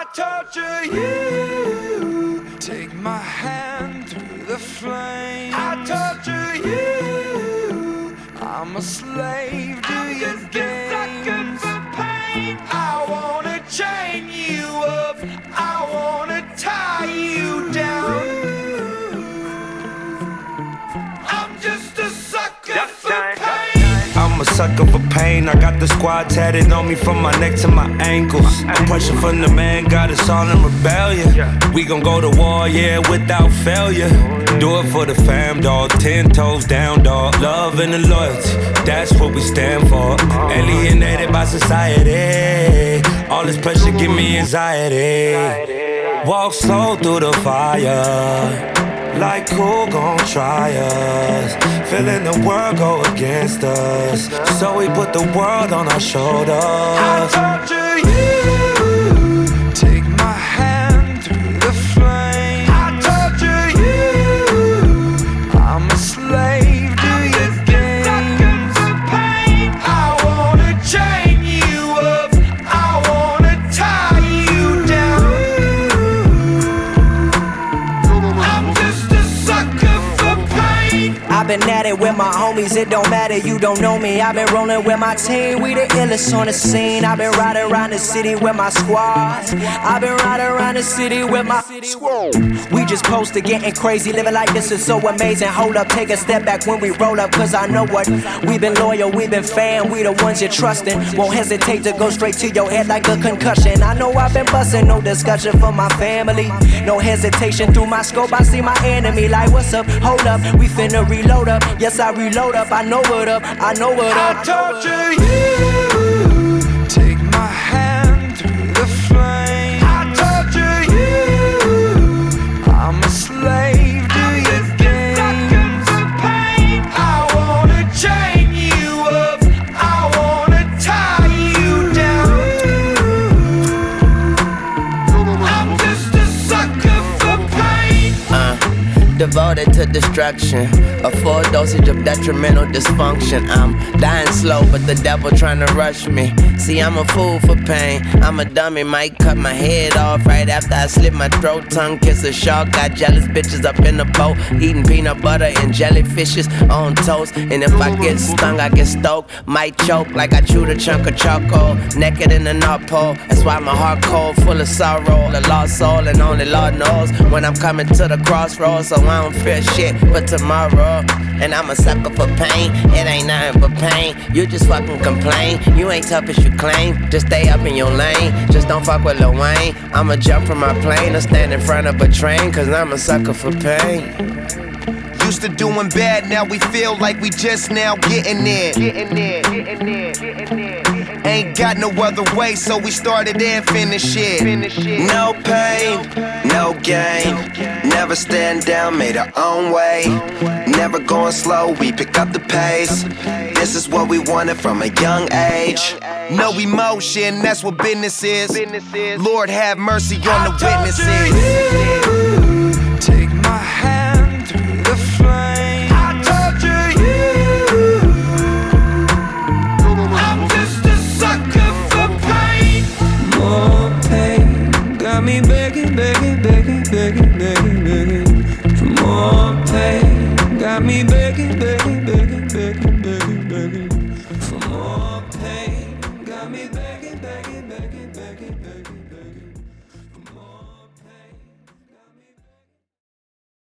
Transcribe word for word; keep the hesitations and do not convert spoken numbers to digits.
torture you. Take my hand through the flames. I torture you. I'm a slave to I'm your just games. A sucker for pain. I wanna chain you up. I wanna tie you down. I'm just a sucker for pain. I'm a sucker for pain. I got the squad tatted on me from my neck to my ankles. The pressure from the man got us all in rebellion. We gon' go to war, yeah, without failure. Do it for the fam, dog. Ten toes down, dog. Love and the loyalty, that's what we stand for. Alienated by society. All this pressure give me anxiety. Walk slow through the fire. Like who gon' try us? Feeling the world go against us. So we put the world on our shoulders. I torture you. Take my hand through the flames. I torture you. I'm a slave to your games. I wanna chain you up. I wanna tie you down. I'm just a sucker for pain. I've been at it with my homies, it don't matter, you don't know me. I've been rolling with my team, we the illest on the scene. I've been riding around the city with my squad. I've been riding around the city with my squad. We just posted getting crazy, living like this is so amazing. Hold up, take a step back when we roll up, cause I know what. We've been loyal, we've been fan, we the ones you're trusting. Won't hesitate to go straight to your head like a concussion. I know I've been busting, no discussion for my family. No hesitation, through my scope I see my enemy. Like what's up, hold up, we finna reload up. Yes, I reload up, I know what up, I know what up. I torture you. Take my hand through the flames. I torture you. I'm a slave to your games. I wanna chain you up. I wanna tie you down. I'm just a sucker for pain. Uh, devoted to destruction, a full dosage of detrimental dysfunction. I'm dying slow, but the devil trying to rush me. See, I'm a fool for pain. I'm a dummy, might cut my head off right after I slit my throat. Tongue kiss a shark, got jealous bitches up in the boat, eating peanut butter and jellyfishes on toast. And if I get stung, I get stoked, might choke like I chewed a chunk of charcoal. Naked in the North Pole, that's why my heart cold, full of sorrow. A lost soul, and only Lord knows when I'm coming to the crossroads. So I don't fear shit but tomorrow. And I'm a sucker for pain, it ain't nothing but pain. You just fucking complain, you ain't tough as you claim. Just stay up in your lane, just don't fuck with Lil Wayne. I'ma jump from my plane or stand in front of a train, cause I'm a sucker for pain. Used to doing bad, now we feel like we just now getting in. Getting in, getting in, getting in. Ain't got no other way, so we started and finished it. No pain, no gain. Never stand down, made our own way. Never going slow, we pick up the pace. This is what we wanted from a young age. No emotion, that's what business is. Lord have mercy on the witnesses. Take my hand through the flames. I torture you. I'm just a sucker for pain. More pain got me begging, begging, begging, begging, begging, begging. For more pain got me begging, begging, begging, begging.